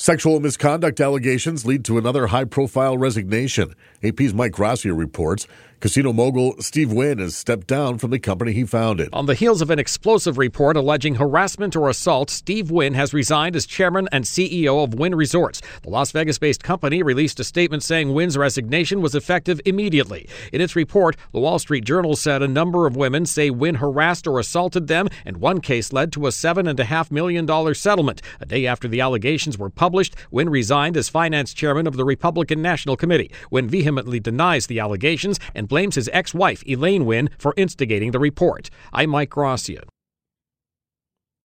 Sexual misconduct allegations lead to another high-profile resignation. AP's Mike Gracia reports casino mogul Steve Wynn has stepped down from the company he founded. On the heels of an explosive report alleging harassment or assault, Steve Wynn has resigned as chairman and CEO of Wynn Resorts. The Las Vegas-based company released a statement saying Wynn's resignation was effective immediately. In its report, the Wall Street Journal said a number of women say Wynn harassed or assaulted them, and one case led to a $7.5 million settlement. A day after the allegations were published, Wynn resigned as finance chairman of the Republican National Committee. Wynn vehemently denies the allegations and blames his ex-wife, Elaine Wynn, for instigating the report. I'm Mike Gracia.